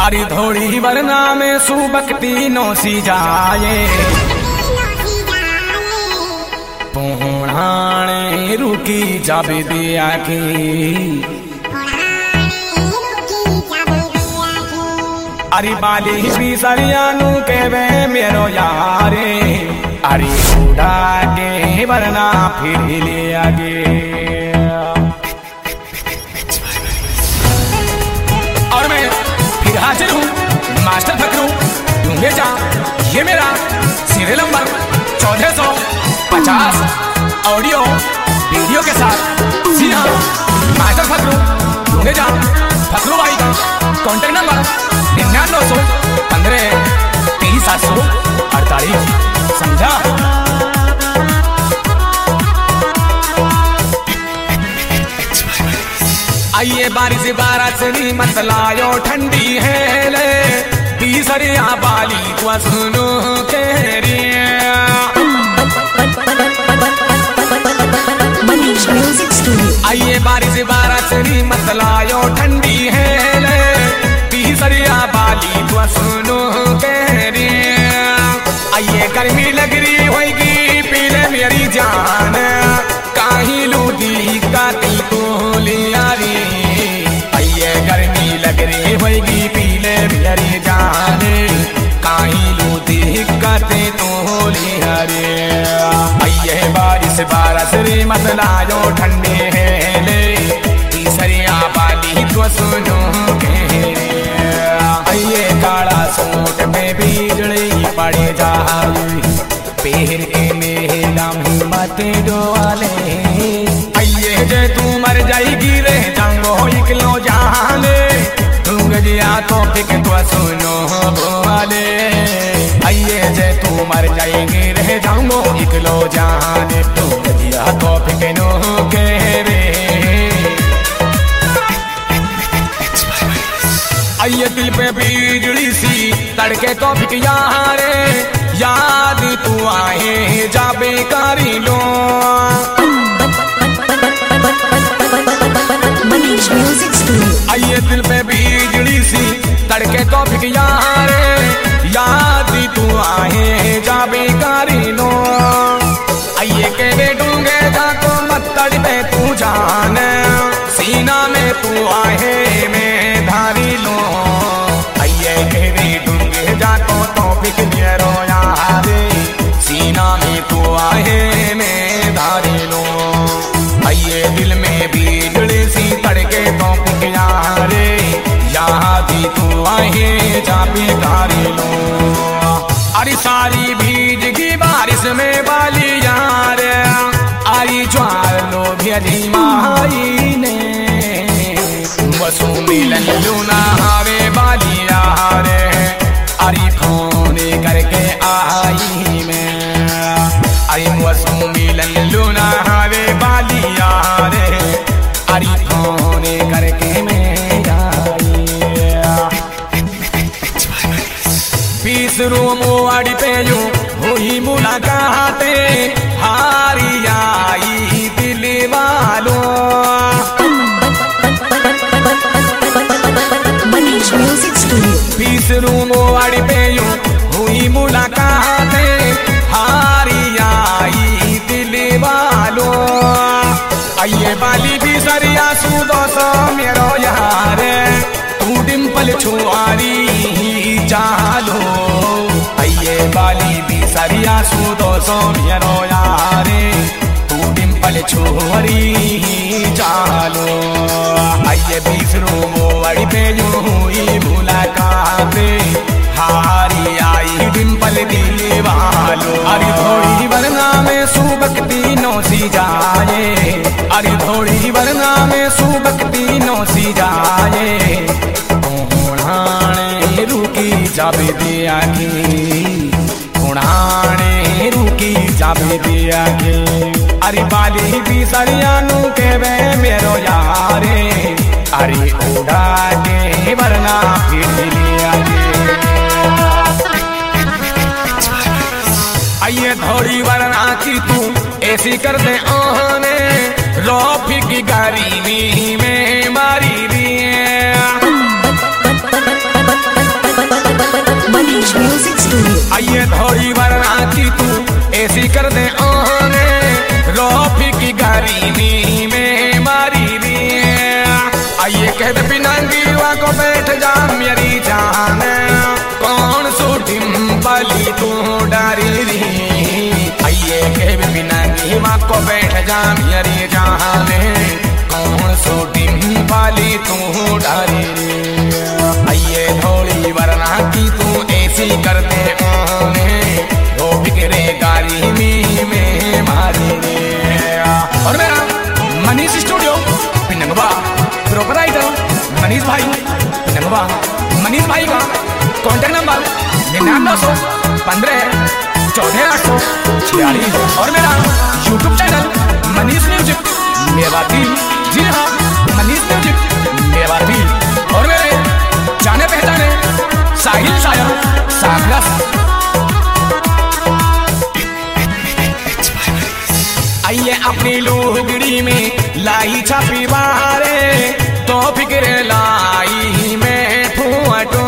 अरे धोड़ी वरना में सुबकती नौसी जाए पोहणाने रुकी जाबे दिया की अरे बाली भी सरियानु के वे मेरो यारे अरे उड़ा के वरना फिर ले आगे और मैं फिर हाजिर हूँ मास्टर फकरू ढूंढे जा ये मेरा सीरियल नंबर 1450 ऑडियो वीडियो के साथ। जी हाँ मास्टर फकरू ढूंढे जा फकरू भाई का कॉन्टेक्ट नंबर 9915 23748 समझा। आइए बारिश बारासनी मत लायो ठंडी है ले तीसरिया बाली को सुनो केरिया आइए बारिश बारासनी मत लायो ठंडी है ले तीसरिया बाली को सुनो केरिया आइए गर्मी लग रही होगी पीले मेरी जान काहीं लूदी काती को लिया रे आइए गर्मी लग रही होगी पीले मेरी जान काहीं लूदी काते तो लिया रे आइए बारिश बारस रे मत लायो ठंडे है ले तीसरिया बाली को सुनो के आइए काला सूट में बिजली पड़े जाए पेड़ के मेला हिम्मत डोले आइए जे तू मर जाएगी रे जांगो इकलो जाने तुम गजिया तो फिक तो सुनो बोले आइए जे तू मर जाएगी रे जांगो इकलो जाने तुम गजिया तो फिक नो के रे आइए दिल पे बिजली सी तड़के तो फिक यारे याद तू आए जाबे कारी लो आइए दिल पे बिजली सी तड़के तो फिक यारे याद तू आए जाबे कारी लो आइए के बेटूंगे जाको मत तड़पे तू जान सीना में तू आए मैं धारी लो आइए के बेटूंगे जाको तो फिक मेरो सीना में तू आए मैं धारी लो आइए दिल में बिजली सी तड़के तो पिया रे याद तू आए जाबे धारी लो अरे सारी भीज की बारिश में बाली यार अरे ज्वार लो भी माई ने वसु मिलन लूना हवे बाली यार अरे फोन करके आई मैं अरे वसु मिलन लूना हवे बाली यार अरे फोन करके मैं आई 20 रूम वाड़ी पे यूं हुई मुलाकाते हारी आई दिल वालों रूम वाड़ी पे यूं हुई मुलाकातें हारी आई दिल वालों आइए बाली भी सरिया सूदो सो मेरो यार तू डिम्पल छुआरी चालो आइए बाली भी सरिया सूदो सो मेरो यार तू डिम्पल छुआरी चालो आइए 20 रूम वाड़ी पे यूं हुई मुलाकातें हारी आई डिम्पल दिल वालों अरे थोड़ी वरना में सुबकती नौसी जाए अरे थोड़ी वरना में सुबकती नौसी जाए उड़ाने रुकी जाबे दिया की उड़ाने रुकी जाबे दिया की अरे बाली भी सरियानु के वे मेरो यारे अरे उड़ा के वरना फिर लिया आइए थोड़ी वरना की तू ऐसी कर दे आने रोफी की गरीबी में मारी दी वा को बैठ जा मेरी जान, कौन सो डिम्पली तू डारी री। आइए के बिना वा को बैठ जा मेरी जान, कौन सो डिम्पली तू डारी री। आइए थोड़ी वरना की तू ऐसी करते तो बिगड़े गाली में मारे रे। और मेरा मनीष स्टूडियो पिनंगवा, प्रोपराइटर मनीष भाई पिनंगवा। मनीष भाई का कॉन्टेक्ट नंबर 9915 14 और मेरा YouTube channel Manish music Mewati. जी हाँ, मनीष म्यूजिक मेवाती। और मेरे जाने पहचाने साहिल शायर सागरस। आइए अपनी लुगड़ी में लाई छापी बारे, तो फिक्र लाई में फूटो।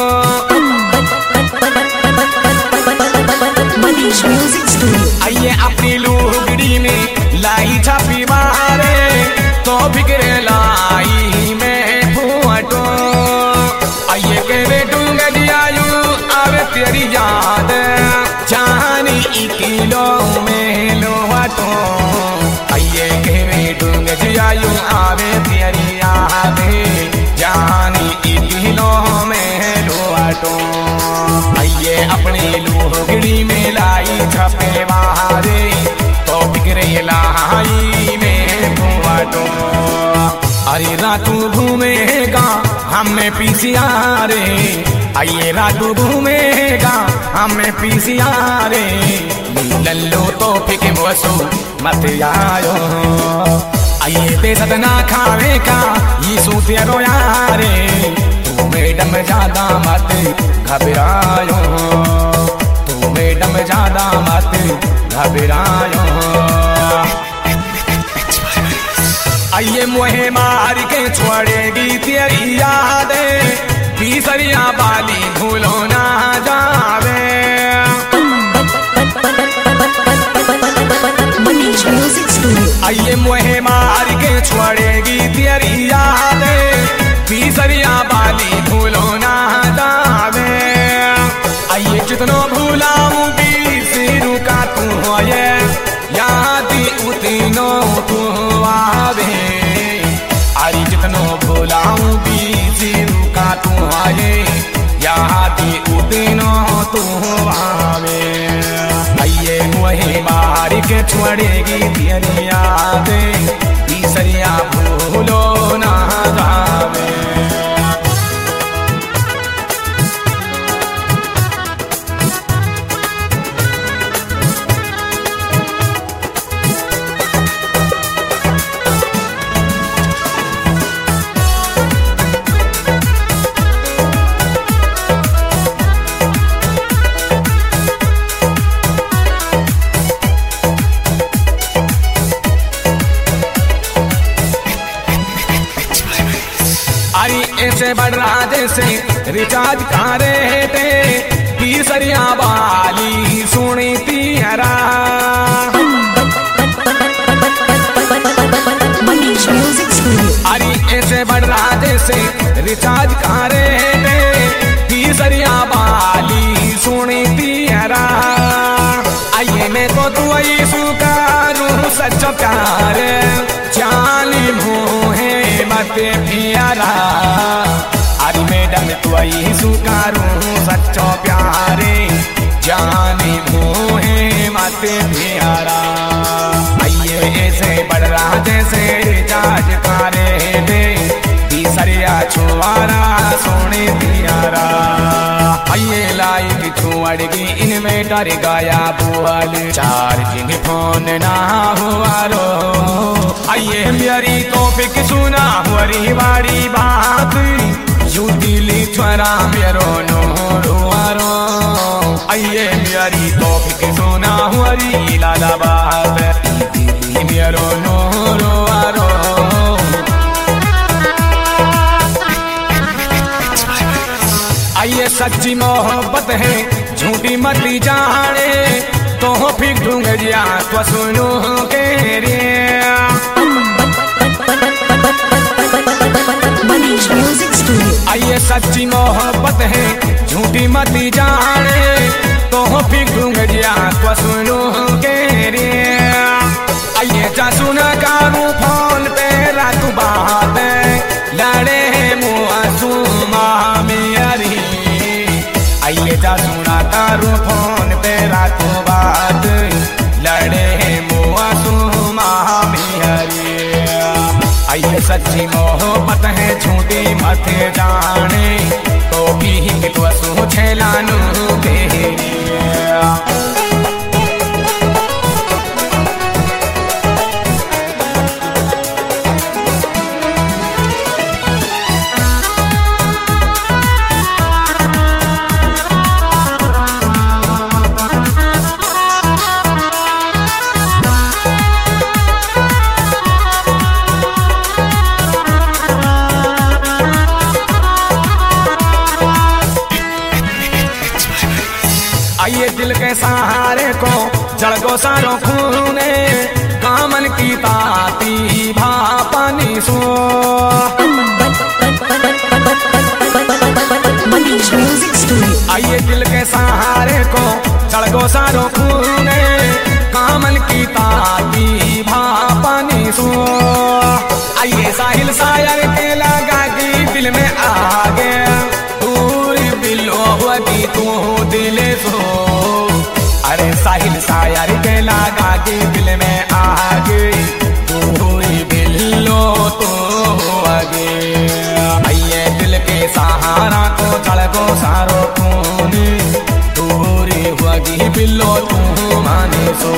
Manish music studio. आइए अपनी लुगड़ी में लाई छापी बारे, तो फिक्र लाई में फूटो। आइए के बेटूंगा दियायु आवे तेरी याद, जानी किलो में लोटो। आइए के बेटूंगा दियायु आवे तेरी याद, जानी किलो में लोटो। आइए अपनी लुगड़ी में लाई छपे बारे, तो फिक्रे लाई में फूटो। अरे रातू घूमेगा हमें पीसिया रे, आइए रातू घूमेगा हमें पीसिया रे। लल्लो तो फिके बसो मत आयो, आइए बेसत ना खावे का ये सूते रोया रे। तू मैडम ज्यादा मत घबरायो, तू मैडम ज्यादा मत घबरायो। आइए मोहे मार के छोड़ेगी तेरी यादें, तीसरिया बाली भूलो ना जावे। Manish music studio. आइए मोहे मार के छोड़ेगी तेरी यादें, तीसरिया बाली भूलो ना जावे। आइए जितनो भूलाऊं बीसरू का तू होए, यादी उतनो तू आवे। अरे जितनो भूलाऊं बीसरू का तू आए, यादी उतनो तू आवे। आइए मोहे मार के छोड़ेगी तेरी यादें, तीसरिया भूलो ना जावे। अरे ऐसे बढ़ रहा जैसे रिचार्ज करे थे, तीसरिया वाली सुनी तियारा। Manish music studio. अरे ऐसे बढ़ रहा जैसे रिचार्ज करे थे, तीसरिया वाली सुनी तियारा। आइए मैं तो तू आई सुकारूं सच्चा प्यार, जानी मुहे मत प्यारा। अरे मैडम तू आई सुकारूं सच्चो प्यारे, जानी मुहे मत प्यारा। आइए ऐसे बढ़ रहा जैसे रिचार्ज करे दे, तीसरिया छुआरा सोने प्यारा। आइए लाइट छुअड़गी इन्वेटर गाया बुआल, चार्जिंग फोन ना हुआ रो। आइए मेरी टॉपिक सुना हुरी वारी बात, यू दिली छोरा मेरो नो रुआरो। आइए मेरी टॉपिक सुना हुरी लाला बात, दिली मेरो नो रुआरो। आइए सच्ची मोहब्बत है झूठी मत जाने, तो फिर ढूंढिया तो सुनो के रे। Monish Music Studio. आइए सच्ची मोहब्बत है झूठी मत जाने तो फिर गजिया तो सुनो के रे आइए जा सुना कारू फोन पे रात बात लड़े मुआ सुमा मेरी आइए जा सुना कारू फोन पे रात बात लड़े मुआ सुमा मेरी आइए सच्ची मोहब्बत है झूठी मत जाने तो भी तो सोचे लानू के आइए दिल के सहारे को जड़ गो सारो खूने कामन की ताती भापानी सो Manish Music Studio. आइए दिल के सहारे को जड़ गो सारो खूने कामन की ताती भापानी सो आइए साहिल सायर के लगा की दिल में आ गया दूर बिलो हुई तू दिल सो अरे साहिल सायर के लगा के दिल में आ गई तू बिल्लो तो आगे आइए दिल के सहारा को चढ़ को सारो खूने दूरी हुई बिल्लो तू माने सो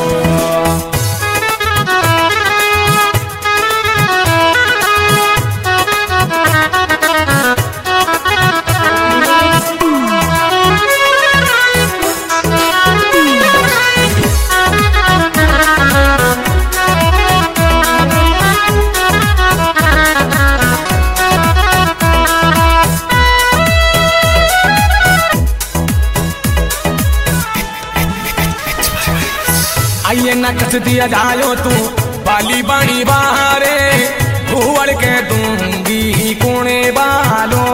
आइए न कस दिया जायो तू बाली बाणी बारे भूवड़ के दूंगी कोने बालो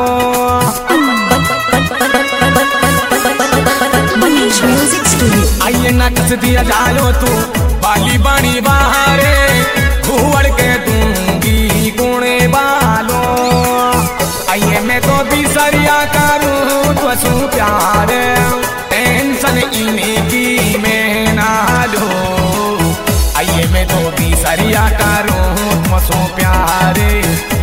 Manish Music Studio. आइए न कस दिया जायो तू बाली बाणी बारे भूवड़ के दूंगी कोने बालो आइए मैं तो भी सरिया करूँ तो सू प्यार टेंशन इन्हीं की मैं ना लो आइए मैं तो भी सरिया करूँ तुम सो प्यारे